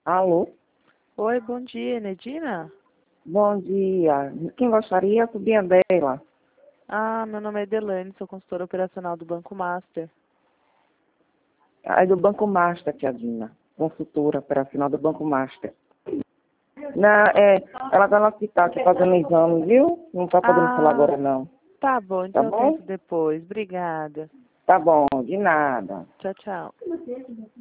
Alô? Oi, bom dia, Nedina? Bom dia. Quem gostaria? A sobrinha dela. Meu nome é Edelane, sou consultora operacional do Banco Master. É do Banco Master, tia Dina. Consultora operacional do Banco Master. Ela está no hospital aqui fazendo exame, viu? Não está podendo falar agora, não. Tá bom, Tá então eu bom? tento depois. Obrigada. Tá bom, de nada. Tchau, tchau.